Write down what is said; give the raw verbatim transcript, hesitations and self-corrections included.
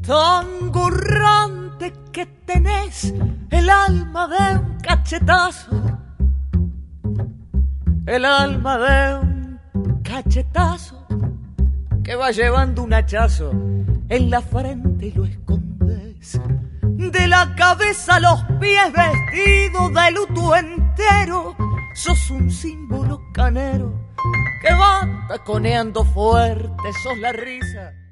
tan gurrante que tenés el alma de un cachetazo, el alma de un cachetazo que va llevando un hachazo en la frente y lo escondes. De la cabeza a los pies vestido de luto entero, sos un símbolo canero que va taconeando fuerte, sos la risa